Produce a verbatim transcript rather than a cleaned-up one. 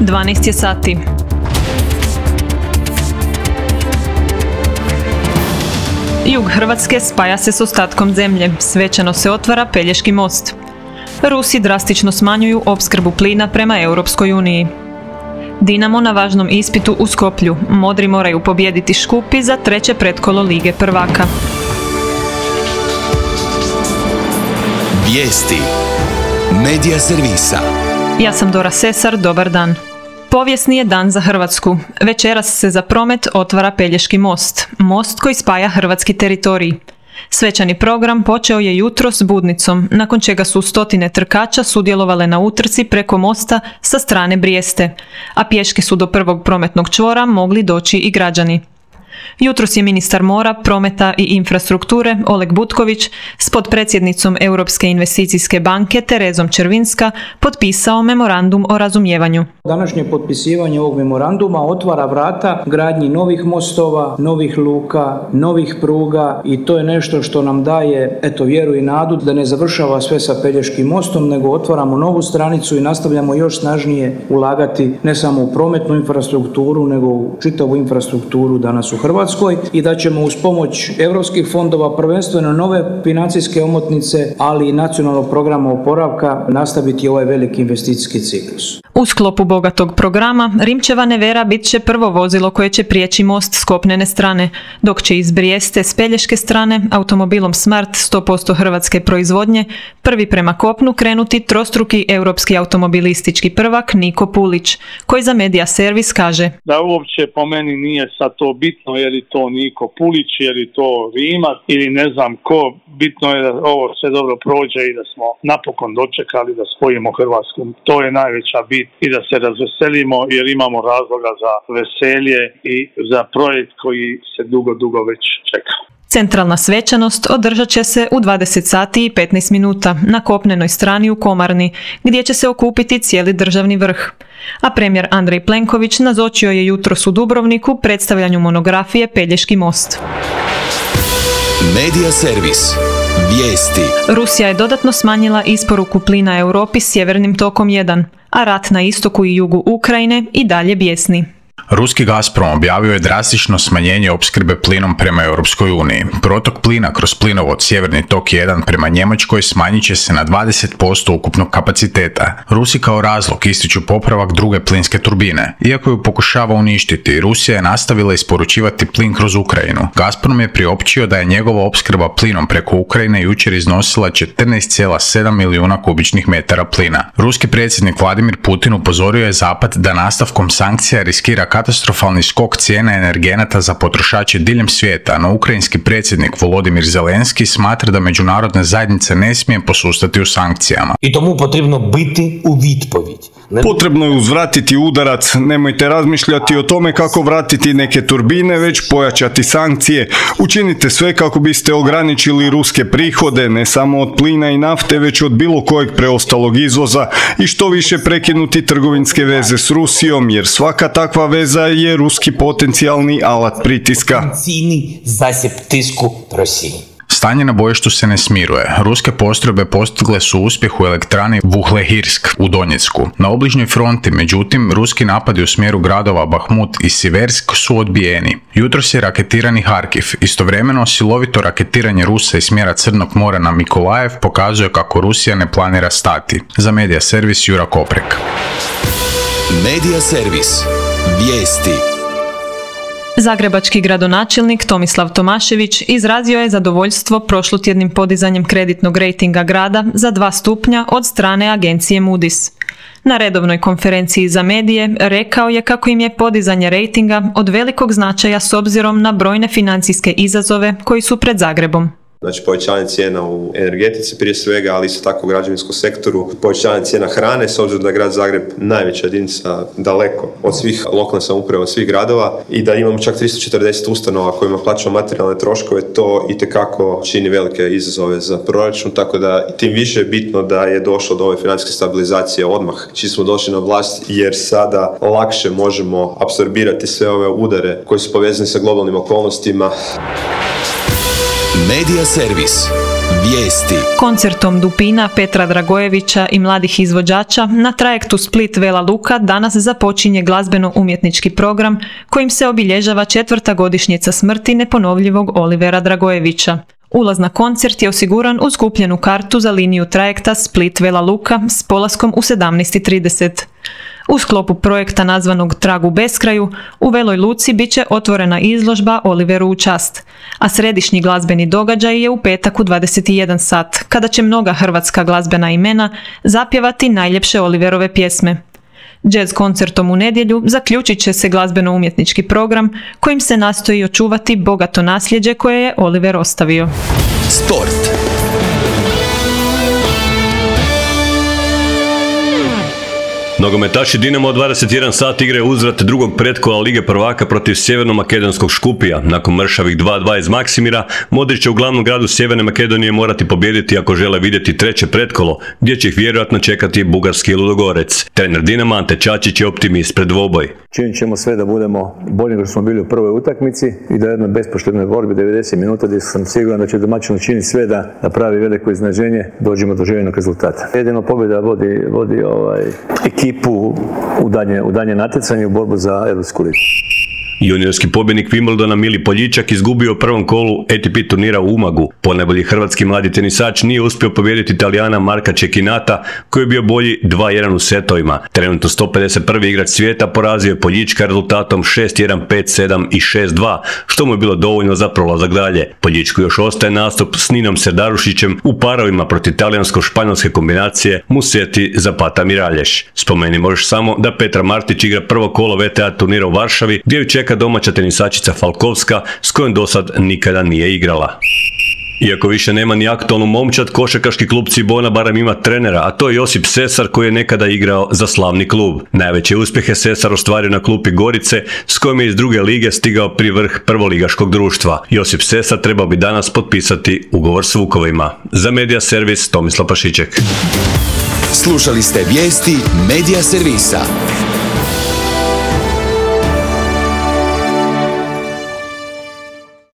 dvanaest je sati. Jug Hrvatske spaja se s ostatkom zemlje, svečano se otvara Pelješki most. Rusi drastično smanjuju opskrbu plina prema Europskoj uniji. Dinamo na važnom ispitu u Skoplju, modri moraju pobijediti Škupi za treće pretkolo Lige prvaka. Vijesti Medija servisa. Ja sam Dora Sesar, dobar dan. Povijesni je dan za Hrvatsku. Večeras se za promet otvara Pelješki most, most koji spaja hrvatski teritorij. Svečani program počeo je jutros s budnicom, nakon čega su stotine trkača sudjelovale na utrci preko mosta sa strane Brijeste, a pješke su do prvog prometnog čvora mogli doći i građani. Jutros je ministar mora, prometa i infrastrukture Oleg Butković s potpredsjednicom Europske investicijske banke Terezom Červinska potpisao memorandum o razumijevanju. Današnje potpisivanje ovog memoranduma otvara vrata gradnji novih mostova, novih luka, novih pruga i to je nešto što nam daje eto vjeru i nadu da ne završava sve sa Pelješkim mostom, nego otvaramo novu stranicu i nastavljamo još snažnije ulagati ne samo u prometnu infrastrukturu, nego u čitavu infrastrukturu danas u Hrvatskoj i da ćemo uz pomoć europskih fondova, prvenstveno nove financijske omotnice, ali i nacionalnog programa oporavka nastaviti ovaj veliki investicijski ciklus. U sklopu bogatog programa Rimčeva Nevera bit će prvo vozilo koje će prijeći most s kopnene strane, dok će iz Brijeste s pelješke strane automobilom Smart sto posto hrvatske proizvodnje prvi prema kopnu krenuti trostruki europski automobilistički prvak Niko Pulić, koji za Medija servis kaže: Da uopće po meni nije sad to bitno je li to Niko Pulić, je li to Rimac ili ne znam ko, bitno je da ovo sve dobro prođe i da smo napokon dočekali da spojimo Hrvatsku. To je najveća bit i da se razveselimo jer imamo razloga za veselje i za projekt koji se dugo, dugo već čeka. Centralna svečanost održat će se u dvadeset sati i petnaest minuta na kopnenoj strani u Komarni, gdje će se okupiti cijeli državni vrh. A premijer Andrej Plenković nazočio je jutros u Dubrovniku predstavljanju monografije Pelješki most. Medija servis. Vijesti. Rusija je dodatno smanjila isporuku plina Europi sjevernim tokom jedan, a rat na istoku i jugu Ukrajine i dalje bijesni. Ruski Gazprom objavio je drastično smanjenje opskrbe plinom prema Europskoj uniji. Protok plina kroz plinovod Sjeverni tok jedan prema Njemačkoj smanjit će se na dvadeset posto ukupnog kapaciteta. Rusi kao razlog ističu popravak druge plinske turbine. Iako ju pokušava uništiti, Rusija je nastavila isporučivati plin kroz Ukrajinu. Gazprom je priopćio da je njegova opskrba plinom preko Ukrajine jučer iznosila četrnaest zarez sedam milijuna kubičnih metara plina. Ruski predsjednik Vladimir Putin upozorio je Zapad da nastavkom sankcija riskira katastrofalni skok cijena energenata za potrošače diljem svijeta, no ukrajinski predsjednik Volodimir Zelenski smatra da međunarodna zajednica ne smije posustati u sankcijama. I tomu potrebno biti u відповідь. Potrebno je uzvratiti udarac, nemojte razmišljati o tome kako vratiti neke turbine, već pojačati sankcije. Učinite sve kako biste ograničili ruske prihode, ne samo od plina i nafte, već od bilo kojeg preostalog izvoza i što više prekinuti trgovinske veze s Rusijom, jer svaka takva veza je ruski potencijalni alat pritiska. Zasip tisku Rosiji. Stanje na bojištu se ne smiruje. Ruske postrojbe postigle su uspjeh u elektrani Vuhlehirsk u Donjecku. Na obližnjoj fronti, međutim, ruski napadi u smjeru gradova Bahmut i Siversk su odbijeni. Jutros je raketirani Harkiv. Istovremeno, silovito raketiranje Rusa iz smjera Crnog mora na Mikolajev pokazuje kako Rusija ne planira stati. Za Medija servis Jura Koprek. Medija servis. Vijesti. Zagrebački gradonačelnik Tomislav Tomašević izrazio je zadovoljstvo prošlotjednim podizanjem kreditnog rejtinga grada za dva stupnja od strane agencije Moody's. Na redovnoj konferenciji za medije rekao je kako im je podizanje rejtinga od velikog značaja s obzirom na brojne financijske izazove koji su pred Zagrebom. Znači povećanje cijena u energetici prije svega, ali isto tako u građevinskom sektoru, povećanje cijena hrane, s obzirom da je grad Zagreb najveća jedinica daleko od svih lokalne samouprave, od svih gradova i da imamo čak tristo četrdeset ustanova kojima plaćamo materijalne troškove, to itekako čini velike izazove za proračun, tako da tim više je bitno da je došlo do ove financijske stabilizacije odmah čim smo došli na vlast, jer sada lakše možemo apsorbirati sve ove udare koji su povezani sa globalnim okolnostima. Medija servis. Vijesti. Koncertom Dupina, Petra Dragojevića i mladih izvođača na trajektu Split Vela Luka danas započinje glazbeno-umjetnički program kojim se obilježava četvrta godišnjica smrti neponovljivog Olivera Dragojevića. Ulaz na koncert je osiguran uz kupljenu kartu za liniju trajekta Split Vela Luka s polaskom u sedamnaest i trideset. U sklopu projekta nazvanog Trag u beskraju, u Veloj Luci bit će otvorena izložba Oliveru u čast, a središnji glazbeni događaj je u petak u dvadeset jedan sat, kada će mnoga hrvatska glazbena imena zapjevati najljepše Oliverove pjesme. Jazz koncertom u nedjelju zaključit će se glazbeno-umjetnički program kojim se nastoji očuvati bogato nasljeđe koje je Oliver ostavio. Sport. Nogometaši Dinamo dvadeset jedan sat igraju uzvrat drugog pretkola Lige prvaka protiv sjeverno-makedonskog Škupija. Nakon mršavih dva dva iz Maksimira, Modrić će u glavnom gradu Sjeverne Makedonije morati pobijediti ako žele vidjeti treće pretkolo, gdje će ih vjerojatno čekati bugarski Ludogorec. Trener Dinama Ante Čačić je optimist pred dvoboj. Činit ćemo sve da budemo bolji nego što smo bili u prvoj utakmici i da jednoj bespoštednoj borbi devedeset minuta gdje sam siguran da će domaćin učiniti sve da napravi veliko iznenađenje, dođemo do željenog rezultata. Jedino pobjeda vodi, vodi ovaj, ekipu u danje, u danje natjecanje u borbu za europsku ligu. Juniorski pobjednik Wimbledona Mili Poljičak izgubio u prvom kolu A T P turnira u Umagu. Ponajbolji hrvatski mladi tenisač nije uspio pobijediti Italijana Marka Čekinata, koji je bio bolji dva jedan u setovima. Trenutno sto pedeset prvi igrač svijeta porazio je Poljička rezultatom šest jedan, pet sedam i šest dva, što mu je bilo dovoljno za prolazak dalje. Poljičku još ostaje nastup s Ninom Serdarušićem u parovima protiv talijansko-španjolske kombinacije Musetti Zapata Miralješ. Spomeni možeš samo da Petra Martić igra prvo kolo V T A turnira u Varšavi, gdje ju čeka domaća tenisačica Falkovska, s kojom do sad nikada nije igrala. Iako više nema ni aktualnu momčad, košarkaški klub Cibona barem ima trenera, a to je Josip Sesar koji je nekada igrao za slavni klub. Najveće uspjehe Sesar ostvario na klupi Gorice, s kojim je iz druge lige stigao pri vrh prvoligaškog društva. Josip Sesar trebao bi danas potpisati ugovor s Vukovima. Za Medija Servis, Tomislav Pašiček. Slušali ste vijesti Medija Servisa.